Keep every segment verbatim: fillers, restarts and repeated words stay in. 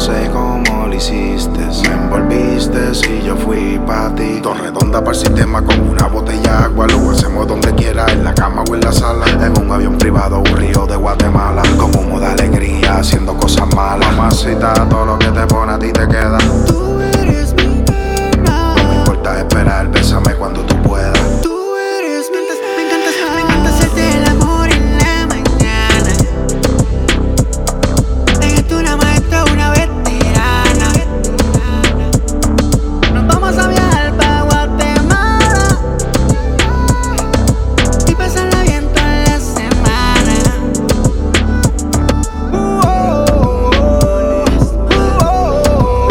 sé cómo lo hiciste. Me envolviste y yo fui pa' ti. Torre redonda para el sistema con una botella de agua. Lo hacemos donde quiera, en la cama o en la sala. En un avión privado, un río de Guatemala. Con humo de alegría, haciendo cosas malas. Mamacita, todo lo que te pone a ti te queda. Tú eres mi nena. No me importa esperar, bésame cuando tú puedas. Tú eres mi nena. Me encanta, me encanta hacerte el amor en la mañana. Eres una maestra, una veterana. Nos vamos a viajar pa' Guatemala y pasarla bien toda la semana. Uh, oh, oh, oh, uh, oh,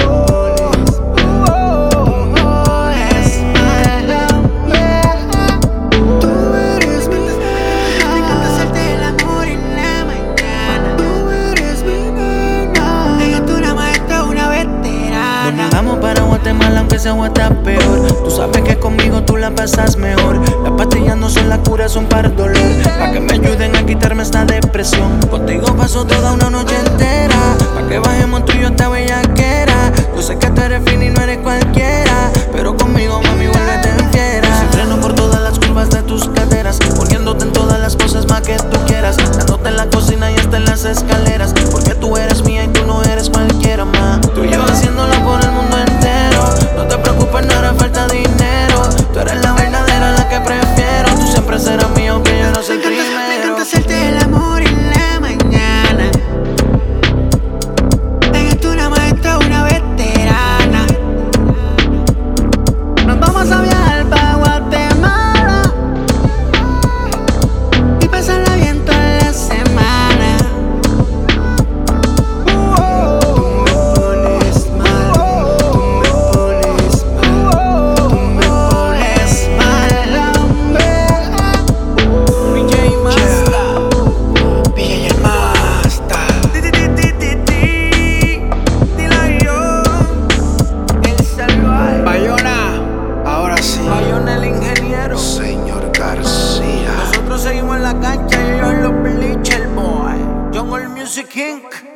oh, oh, es my love, yeah. Tú eres mi nena. Me encanta hacerte el amor en la mañana. Tú eres mi nena. Eres tú una maestra, una veterana. Nos mudamos para Guatemala aunque ese agua está peor. Tú sabes que conmigo tú la pasas mejor. Las pastillas no son la cura, son para el dolor. Pa' que me ayuden a quitarme esta depresión. Contigo paso toda una noche entera. Pa' que bajemos tú y yo esta bellaquera. Yo sé que tú eres fina y no eres cualquiera, pero conmigo mami vuélvete en fiera. Sin freno por todas las curvas de tus caderas, poniéndote en todas las cosas más que tú quieras. Dándote en la cocina y hasta en las escaleras. Porque tú eres mía y tú no eres cualquiera más. Tú y yo haciéndolo por el mundo entero. No te preocupes, no hará falta dinero. Tú eres la verdadera, la que prefiero. Tú siempre serás mío, aunque yo no soy el Me encanta, me primero. encanta hacerte el amor en la mañana. Eres tú una maestra, una veterana. Nos vamos a viajar pa' Guatemala y pasarla bien toda la semana. Uh, oh, tú me pones mal, tú me pones mal, tú me pones mal, hombre. D J Masta, B J el Masta. El salvaje, Bayona, ahora sí. Bayona el ingeniero. Señor García. Nosotros seguimos en la cancha y ellos en los bleachers, boy. John All Music Incorporated.